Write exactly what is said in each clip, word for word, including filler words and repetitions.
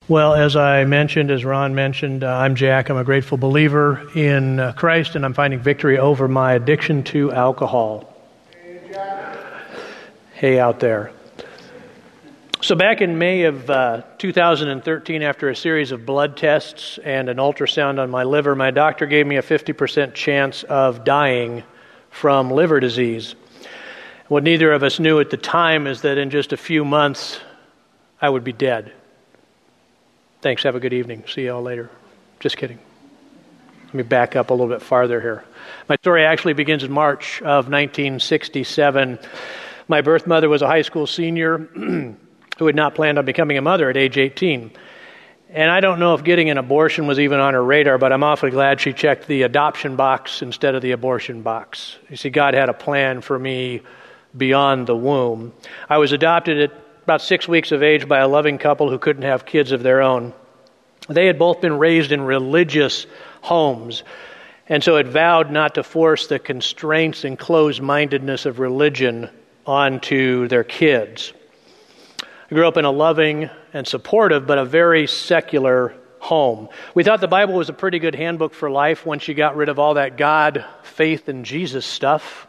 Well, as I mentioned, as Ron mentioned, uh, I'm Jack. I'm a grateful believer in uh, Christ, and I'm finding victory over my addiction to alcohol. Hey, Jack. Hey, out there. So back in May of uh, two thousand thirteen, after a series of blood tests and an ultrasound on my liver, my doctor gave me a fifty percent chance of dying from liver disease. What neither of us knew at the time is that in just a few months, I would be dead. Thanks, have a good evening. See you all later. Just kidding. Let me back up a little bit farther here. My story actually begins in March of nineteen sixty-seven. My birth mother was a high school senior who had not planned on becoming a mother at age eighteen. And I don't know if getting an abortion was even on her radar, but I'm awfully glad she checked the adoption box instead of the abortion box. You see, God had a plan for me beyond the womb. I was adopted at about six weeks of age by a loving couple who couldn't have kids of their own. They had both been raised in religious homes, and so had vowed not to force the constraints and closed-mindedness of religion onto their kids. I grew up in a loving and supportive, but a very secular home. We thought the Bible was a pretty good handbook for life once you got rid of all that God, faith, and Jesus stuff.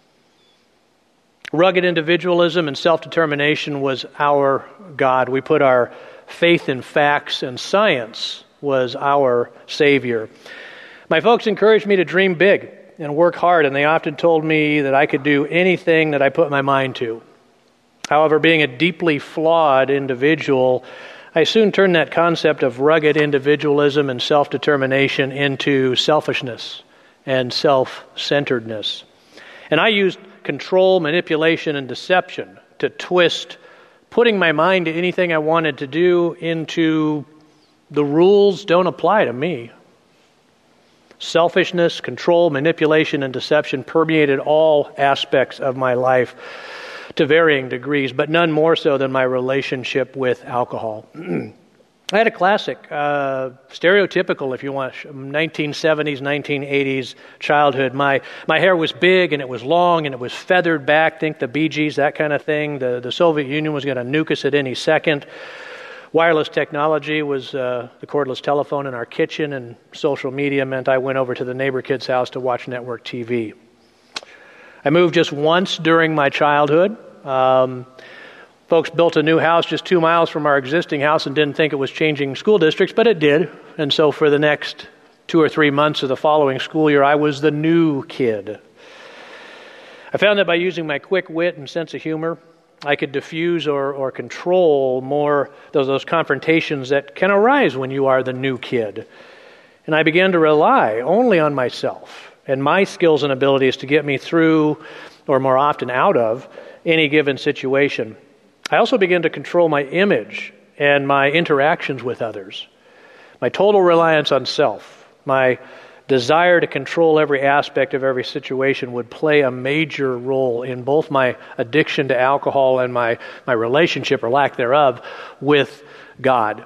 Rugged individualism and self-determination was our God. We put our faith in facts, and science was our Savior. My folks encouraged me to dream big and work hard, and they often told me that I could do anything that I put my mind to. However, being a deeply flawed individual, I soon turned that concept of rugged individualism and self-determination into selfishness and self-centeredness. And I used control, manipulation, and deception to twist putting my mind to anything I wanted to do into the rules don't apply to me. Selfishness, control, manipulation, and deception permeated all aspects of my life to varying degrees, but none more so than my relationship with alcohol. I had a classic, uh, stereotypical, if you want, nineteen seventies, nineteen eighties childhood. My my hair was big, and it was long, and it was feathered back. Think the Bee Gees, that kind of thing. The, the Soviet Union was going to nuke us at any second. Wireless technology was uh, the cordless telephone in our kitchen, and social media meant I went over to the neighbor kid's house to watch network T V. I moved just once during my childhood. Um, Folks built a new house just two miles from our existing house and didn't think it was changing school districts, but it did. And so for the next two or three months of the following school year, I was the new kid. I found that by using my quick wit and sense of humor, I could diffuse or, or control more those, those confrontations that can arise when you are the new kid. And I began to rely only on myself and my skills and abilities to get me through, or more often out of, any given situation. I also began to control my image and my interactions with others. My total reliance on self, my desire to control every aspect of every situation would play a major role in both my addiction to alcohol and my, my relationship, or lack thereof, with God.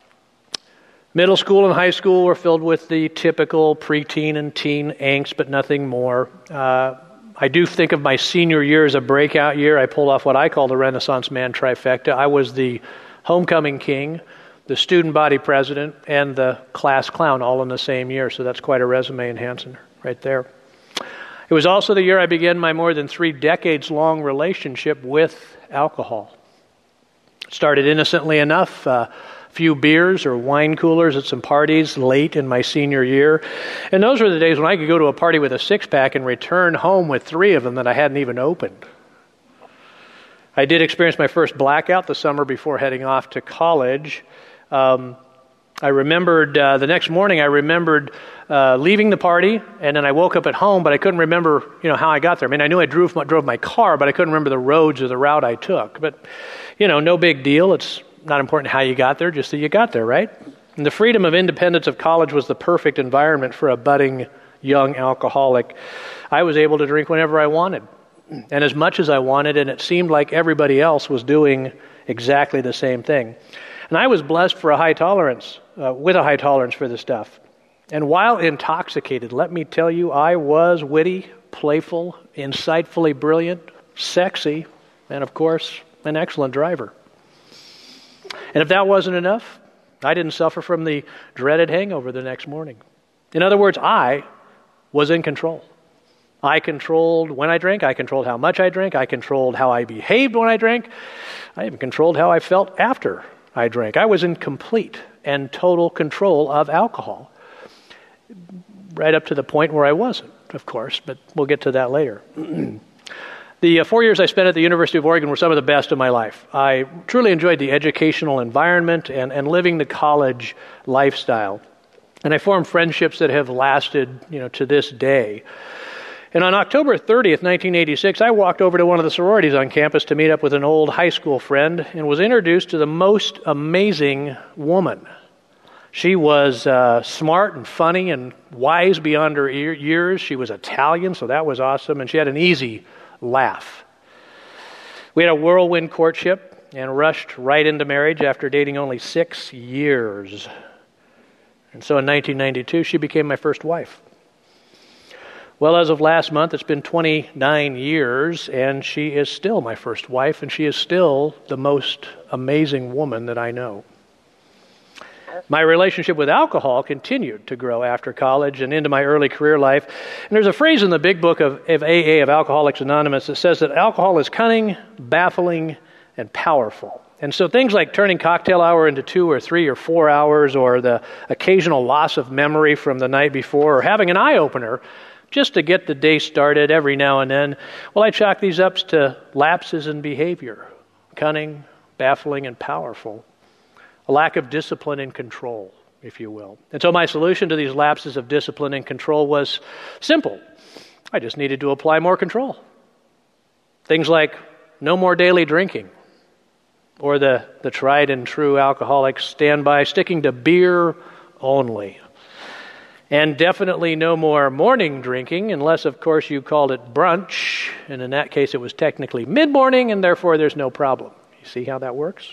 Middle school and high school were filled with the typical preteen and teen angst, but nothing more. Uh, I do think of my senior year as a breakout year. I pulled off what I call the Renaissance man trifecta. I was the homecoming king, the student body president, and the class clown all in the same year. So that's quite a resume enhancer right there. It was also the year I began my more than three decades long relationship with alcohol. It started innocently enough. Uh, few beers or wine coolers at some parties late in my senior year. And those were the days when I could go to a party with a six-pack and return home with three of them that I hadn't even opened. I did experience my first blackout the summer before heading off to college. Um, I remembered, uh, the next morning I remembered uh, leaving the party, and then I woke up at home, but I couldn't remember, you know, how I got there. I mean, I knew I drove my, drove my car, but I couldn't remember the roads or the route I took. But, you know, no big deal. It's not important how you got there, just that you got there, right? And the freedom of independence of college was the perfect environment for a budding young alcoholic. I was able to drink whenever I wanted, and as much as I wanted, and it seemed like everybody else was doing exactly the same thing. And I was blessed for a high tolerance, uh, with a high tolerance for this stuff. And while intoxicated, let me tell you, I was witty, playful, insightfully brilliant, sexy, and of course, an excellent driver. And if that wasn't enough, I didn't suffer from the dreaded hangover the next morning. In other words, I was in control. I controlled when I drank. I controlled how much I drank. I controlled how I behaved when I drank. I even controlled how I felt after I drank. I was in complete and total control of alcohol. Right up to the point where I wasn't, of course, but we'll get to that later. The uh, four years I spent at the University of Oregon were some of the best of my life. I truly enjoyed the educational environment and, and living the college lifestyle. And I formed friendships that have lasted, you know, to this day. And on October thirtieth, nineteen eighty-six, I walked over to one of the sororities on campus to meet up with an old high school friend and was introduced to the most amazing woman. She was uh, smart and funny and wise beyond her years. She was Italian, so that was awesome. And she had an easy laugh. We had a whirlwind courtship and rushed right into marriage after dating only six years. And so in nineteen ninety-two, she became my first wife. Well, as of last month, it's been twenty-nine years, and she is still my first wife, and she is still the most amazing woman that I know. My relationship with alcohol continued to grow after college and into my early career life. And there's a phrase in the big book of, of A A, of Alcoholics Anonymous, that says that alcohol is cunning, baffling, and powerful. And so things like turning cocktail hour into two or three or four hours, or the occasional loss of memory from the night before, or having an eye-opener just to get the day started every now and then, well, I chalk these up to lapses in behavior: cunning, baffling, and powerful. A lack of discipline and control, if you will. And so my solution to these lapses of discipline and control was simple. I just needed to apply more control. Things like no more daily drinking, or the, the tried and true alcoholic standby, sticking to beer only. And definitely no more morning drinking, unless, of course, you called it brunch. And in that case, it was technically mid-morning, and therefore there's no problem. You see how that works?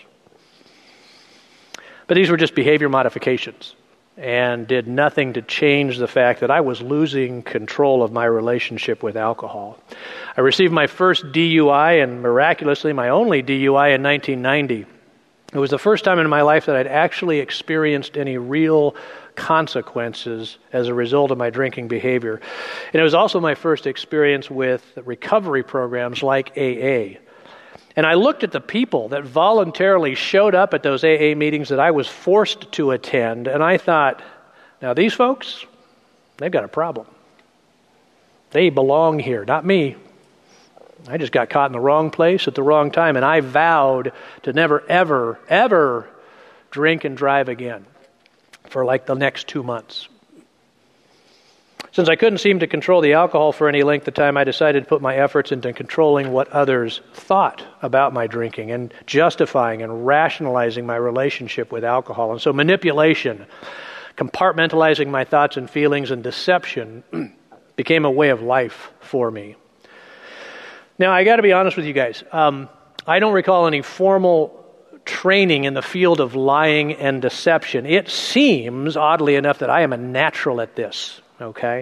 But these were just behavior modifications and did nothing to change the fact that I was losing control of my relationship with alcohol. I received my first D U I, and miraculously my only D U I, in nineteen ninety. It was the first time in my life that I'd actually experienced any real consequences as a result of my drinking behavior. And it was also my first experience with recovery programs like A A. And I looked at the people that voluntarily showed up at those A A meetings that I was forced to attend, and I thought, now these folks, they've got a problem. They belong here, not me. I just got caught in the wrong place at the wrong time, and I vowed to never, ever, ever drink and drive again for like the next two months. Since I couldn't seem to control the alcohol for any length of time, I decided to put my efforts into controlling what others thought about my drinking and justifying and rationalizing my relationship with alcohol. And so manipulation, compartmentalizing my thoughts and feelings, and deception became a way of life for me. Now, I got to be honest with you guys. Um, I don't recall any formal training in the field of lying and deception. It seems, oddly enough, that I am a natural at this. Okay?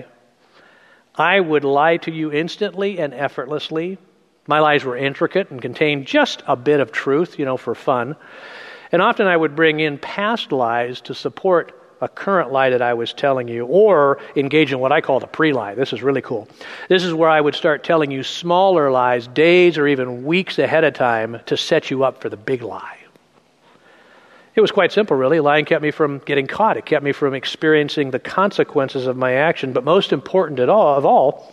I would lie to you instantly and effortlessly. My lies were intricate and contained just a bit of truth, you know, for fun. And often I would bring in past lies to support a current lie that I was telling you, or engage in what I call the pre-lie. This is really cool. This is where I would start telling you smaller lies days or even weeks ahead of time to set you up for the big lie. It was quite simple, really. Lying kept me from getting caught. It kept me from experiencing the consequences of my action. But most important at all, of all,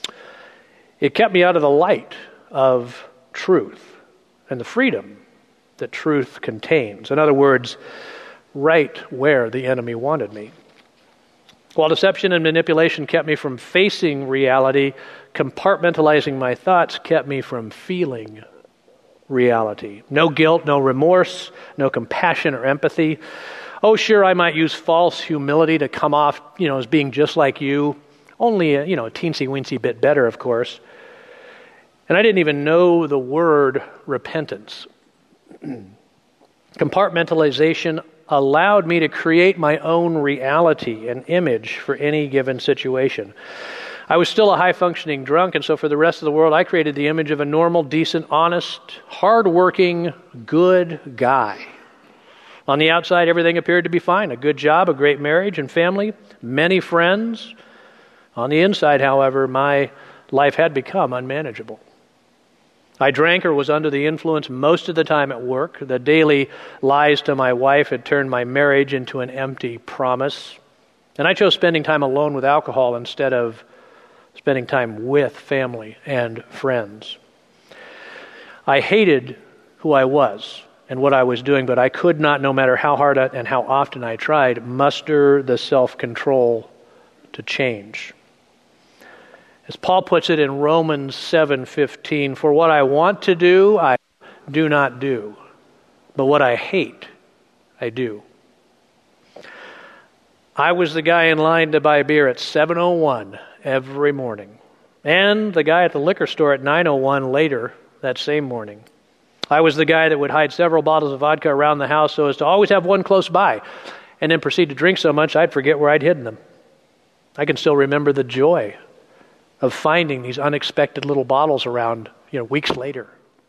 it kept me out of the light of truth and the freedom that truth contains. In other words, right where the enemy wanted me. While deception and manipulation kept me from facing reality, compartmentalizing my thoughts kept me from feeling reality. No guilt, no remorse, no compassion or empathy. Oh, sure, I might use false humility to come off, you know, as being just like you. Only, a, you know, a teensy-weensy bit better, of course. And I didn't even know the word repentance. Compartmentalization allowed me to create my own reality and image for any given situation. I was still a high-functioning drunk, and so for the rest of the world, I created the image of a normal, decent, honest, hard-working, good guy. On the outside, everything appeared to be fine. A good job, a great marriage and family, many friends. On the inside, however, my life had become unmanageable. I drank or was under the influence most of the time at work. The daily lies to my wife had turned my marriage into an empty promise. And I chose spending time alone with alcohol instead of spending time with family and friends. I hated who I was and what I was doing, but I could not, no matter how hard and how often I tried, muster the self-control to change. As Paul puts it in Romans seven fifteen, for what I want to do, I do not do, but what I hate, I do. I was the guy in line to buy beer at seven oh one every morning, and the guy at the liquor store at nine oh one later that same morning. I was the guy that would hide several bottles of vodka around the house so as to always have one close by, and then proceed to drink so much I'd forget where I'd hidden them. I can still remember the joy of finding these unexpected little bottles around, you know, weeks later.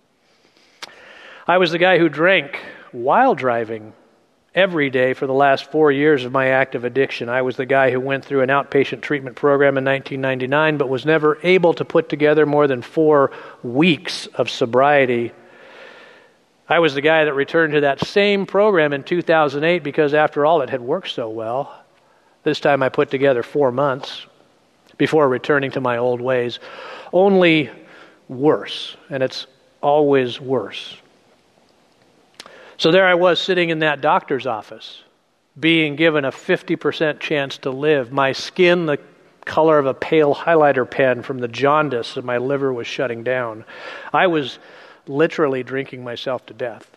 I was the guy who drank while driving every day for the last four years of my active addiction. I was the guy who went through an outpatient treatment program in nineteen ninety-nine, but was never able to put together more than four weeks of sobriety. I was the guy that returned to that same program in two thousand eight because, after all, it had worked so well. This time I put together four months before returning to my old ways. Only worse, and it's always worse. So there I was sitting in that doctor's office, being given a fifty percent chance to live. My skin the color of a pale highlighter pen from the jaundice, and my liver was shutting down. I was literally drinking myself to death.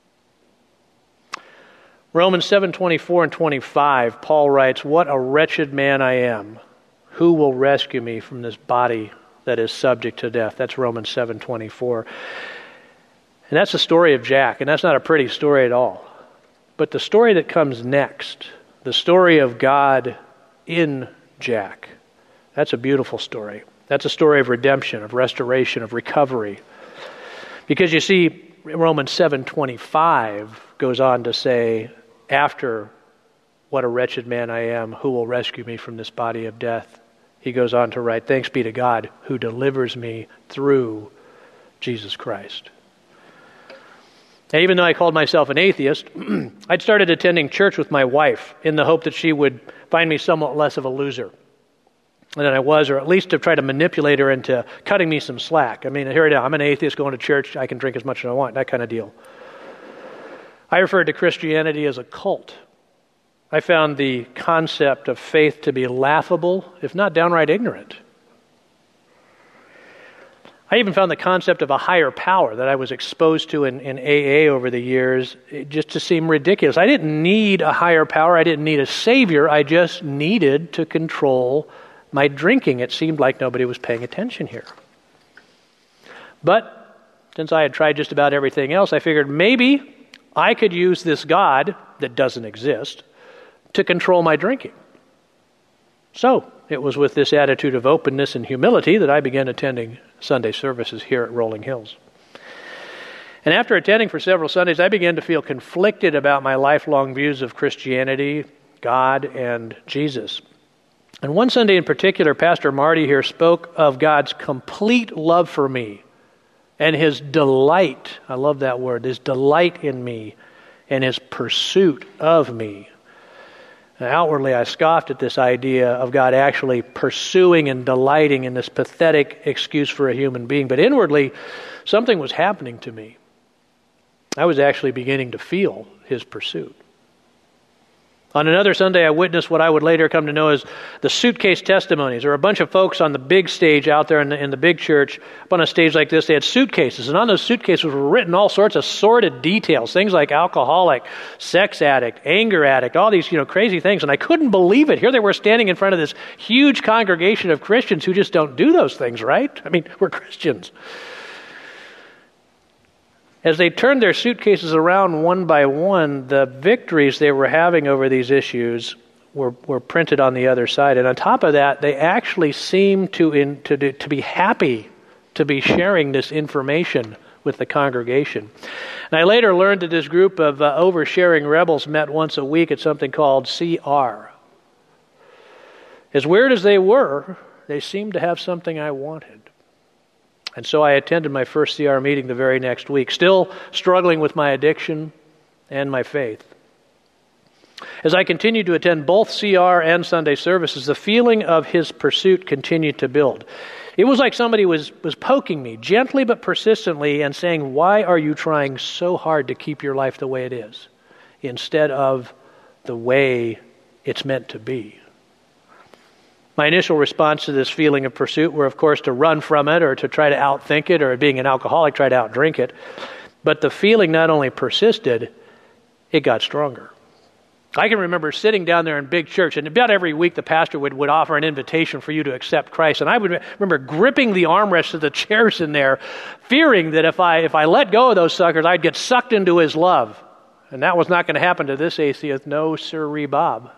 Romans seven twenty-four and twenty-five, Paul writes, "What a wretched man I am. Who will rescue me from this body that is subject to death?" That's Romans seven twenty-four. And that's the story of Jack, and that's not a pretty story at all. But the story that comes next, the story of God in Jack, that's a beautiful story. That's a story of redemption, of restoration, of recovery. Because you see, Romans seven twenty-five goes on to say, after "what a wretched man I am, who will rescue me from this body of death?" He goes on to write, "Thanks be to God who delivers me through Jesus Christ." And even though I called myself an atheist, I'd started attending church with my wife in the hope that she would find me somewhat less of a loser than I was, or at least to try to manipulate her into cutting me some slack. I mean, here it is. I'm an atheist going to church. I can drink as much as I want, that kind of deal. I referred to Christianity as a cult. I found the concept of faith to be laughable, if not downright ignorant. I even found the concept of a higher power that I was exposed to in, in A A over the years just to seem ridiculous. I didn't need a higher power. I didn't need a savior. I just needed to control my drinking. It seemed like nobody was paying attention here. But since I had tried just about everything else, I figured maybe I could use this God that doesn't exist to control my drinking. So it was with this attitude of openness and humility that I began attending Sunday services here at Rolling Hills. And after attending for several Sundays, I began to feel conflicted about my lifelong views of Christianity, God, and Jesus. And one Sunday in particular, Pastor Marty here spoke of God's complete love for me and His delight, I love that word, His delight in me and His pursuit of me. And outwardly, I scoffed at this idea of God actually pursuing and delighting in this pathetic excuse for a human being. But inwardly, something was happening to me. I was actually beginning to feel His pursuit. On another Sunday, I witnessed what I would later come to know as the suitcase testimonies. There were a bunch of folks on the big stage out there in the, in the big church. Up on a stage like this, they had suitcases. And on those suitcases were written all sorts of sordid details. Things like alcoholic, sex addict, anger addict, all these, you know, crazy things. And I couldn't believe it. Here they were standing in front of this huge congregation of Christians who just don't do those things, right? I mean, we're Christians. As they turned their suitcases around one by one, the victories they were having over these issues were, were printed on the other side. And on top of that, they actually seemed to, in, to, to be happy to be sharing this information with the congregation. And I later learned that this group of uh, oversharing rebels met once a week at something called C R. As weird as they were, they seemed to have something I wanted. And so I attended my first C R meeting the very next week, still struggling with my addiction and my faith. As I continued to attend both C R and Sunday services, the feeling of his pursuit continued to build. It was like somebody was, was poking me, gently but persistently, and saying, why are you trying so hard to keep your life the way it is, instead of the way it's meant to be? My initial response to this feeling of pursuit were, of course, to run from it or to try to outthink it, or being an alcoholic, try to outdrink it. But the feeling not only persisted, it got stronger. I can remember sitting down there in big church, and about every week the pastor would, would offer an invitation for you to accept Christ. And I would remember gripping the armrests of the chairs in there, fearing that if I if I let go of those suckers, I'd get sucked into his love. And that was not going to happen to this atheist, no sirree Bob.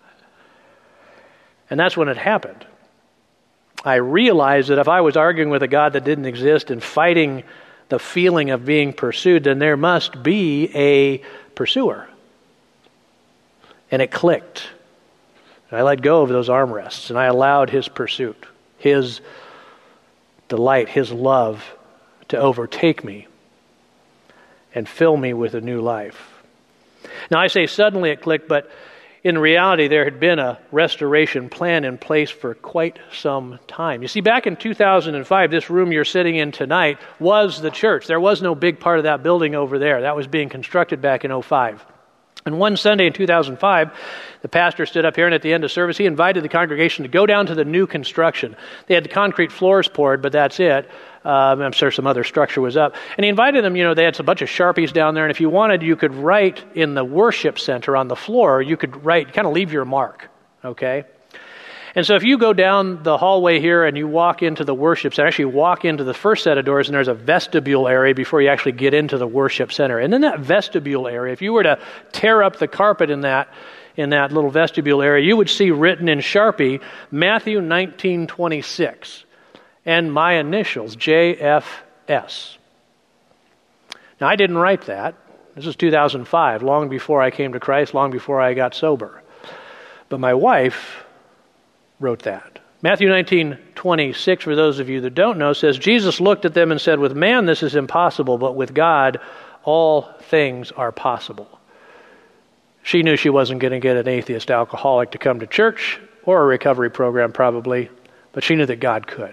And that's when it happened. I realized that if I was arguing with a God that didn't exist and fighting the feeling of being pursued, then there must be a pursuer. And it clicked. I let go of those armrests, and I allowed his pursuit, his delight, his love to overtake me and fill me with a new life. Now, I say suddenly it clicked, but in reality, there had been a restoration plan in place for quite some time. You see, back in two thousand five, this room you're sitting in tonight was the church. There was no big part of that building over there. That was being constructed back in oh five. And one Sunday in two thousand five, the pastor stood up here, and at the end of service, he invited the congregation to go down to the new construction. They had the concrete floors poured, but that's it. Um, I'm sure some other structure was up. And he invited them, you know, they had a bunch of Sharpies down there, and if you wanted, you could write in the worship center on the floor, you could write, kind of leave your mark, okay? And so if you go down the hallway here and you walk into the worship center, actually walk into the first set of doors, and there's a vestibule area before you actually get into the worship center. And in that vestibule area, if you were to tear up the carpet in that in that little vestibule area, you would see written in Sharpie, Matthew nineteen twenty-six, and my initials, J F S. Now, I didn't write that. This was two thousand five, long before I came to Christ, long before I got sober. But my wife wrote that. Matthew nineteen twenty-six, for those of you that don't know, says, Jesus looked at them and said, with man this is impossible, but with God all things are possible. She knew she wasn't going to get an atheist alcoholic to come to church, or a recovery program probably, but she knew that God could.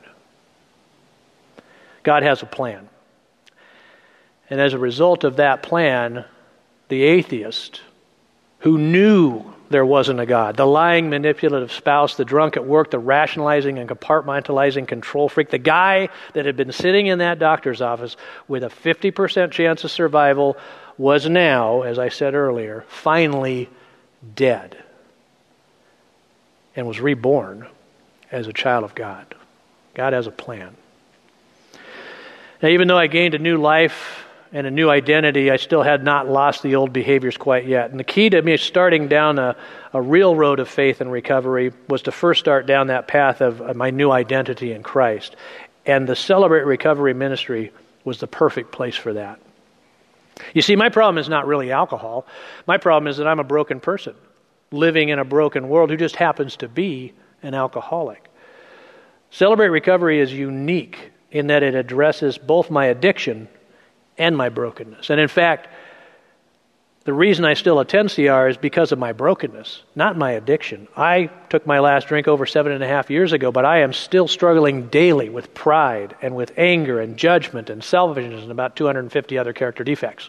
God has a plan. And as a result of that plan, the atheist who knew there wasn't a God, the lying, manipulative spouse, the drunk at work, the rationalizing and compartmentalizing control freak, the guy that had been sitting in that doctor's office with a fifty percent chance of survival was now, as I said earlier, finally dead and was reborn as a child of God. God has a plan. Now, even though I gained a new life and a new identity, I still had not lost the old behaviors quite yet. And the key to me starting down a, a real road of faith and recovery was to first start down that path of, of my new identity in Christ. And the Celebrate Recovery Ministry was the perfect place for that. You see, my problem is not really alcohol. My problem is that I'm a broken person living in a broken world who just happens to be an alcoholic. Celebrate Recovery is unique in that it addresses both my addiction and my brokenness. And in fact, the reason I still attend C R is because of my brokenness, not my addiction. I took my last drink over seven and a half years ago, but I am still struggling daily with pride and with anger and judgment and selfishness and about two hundred fifty other character defects.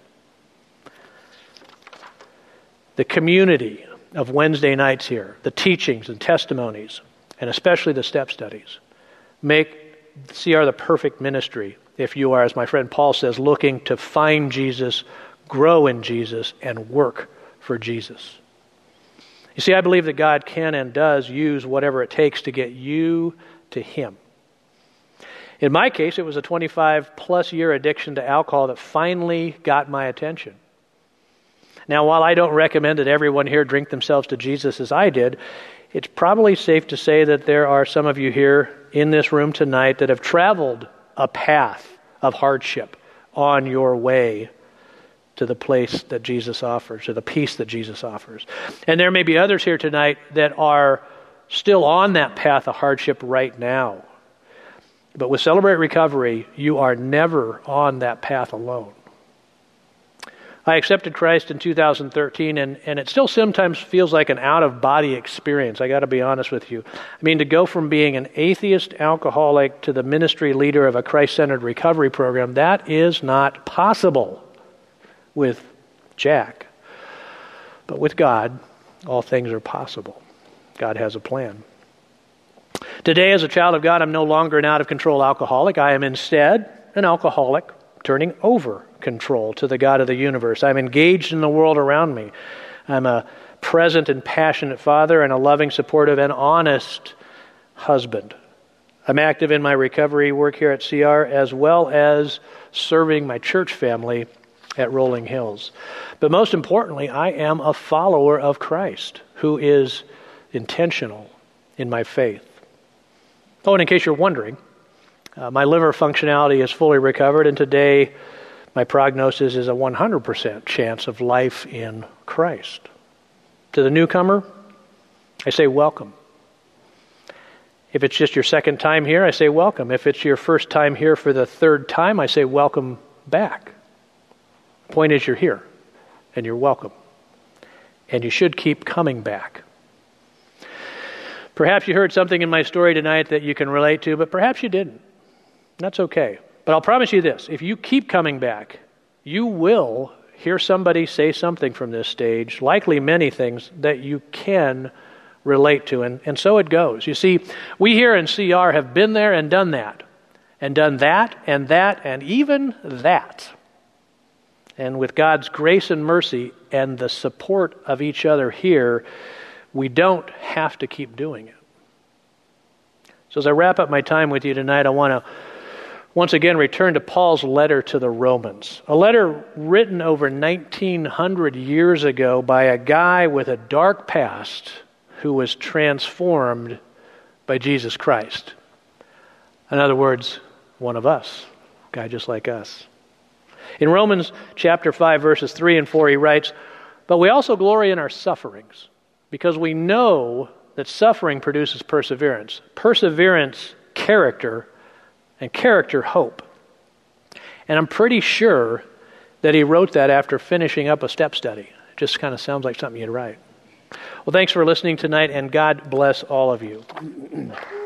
The community of Wednesday nights here, the teachings and testimonies, and especially the step studies, make C R the perfect ministry if you are, as my friend Paul says, looking to find Jesus, grow in Jesus, and work for Jesus. You see, I believe that God can and does use whatever it takes to get you to Him. In my case, it was a twenty-five plus year addiction to alcohol that finally got my attention. Now, while I don't recommend that everyone here drink themselves to Jesus as I did, it's probably safe to say that there are some of you here in this room tonight that have traveled a path of hardship on your way to the place that Jesus offers, to the peace that Jesus offers. And there may be others here tonight that are still on that path of hardship right now. But with Celebrate Recovery, you are never on that path alone. I accepted Christ in two thousand thirteen, and, and it still sometimes feels like an out-of-body experience. I got to be honest with you. I mean, to go from being an atheist alcoholic to the ministry leader of a Christ-centered recovery program, that is not possible with Jack. But with God, all things are possible. God has a plan. Today, as a child of God, I'm no longer an out-of-control alcoholic. I am instead an alcoholic turning over control to the God of the universe. I'm engaged in the world around me. I'm a present and passionate father and a loving, supportive, and honest husband. I'm active in my recovery work here at C R as well as serving my church family at Rolling Hills. But most importantly, I am a follower of Christ who is intentional in my faith. Oh, and in case you're wondering, uh, my liver functionality is fully recovered, and today my prognosis is a one hundred percent chance of life in Christ. To the newcomer, I say welcome. If it's just your second time here, I say welcome. If it's your first time here for the third time, I say welcome back. The point is you're here, and you're welcome. And you should keep coming back. Perhaps you heard something in my story tonight that you can relate to, but perhaps you didn't. That's okay. But I'll promise you this, if you keep coming back, you will hear somebody say something from this stage, likely many things that you can relate to, and, and so it goes. You see, we here in C R have been there and done that, and done that, and that, and even that. And with God's grace and mercy and the support of each other here, we don't have to keep doing it. So as I wrap up my time with you tonight, I want to once again return to Paul's letter to the Romans, a letter written over nineteen hundred years ago by a guy with a dark past who was transformed by Jesus Christ. In other words, one of us, a guy just like us. In Romans chapter five, verses three and four, he writes, "But we also glory in our sufferings, because we know that suffering produces perseverance. Perseverance, character, and character, hope." And I'm pretty sure that he wrote that after finishing up a step study. It just kind of sounds like something you'd write. Well, thanks for listening tonight, and God bless all of you.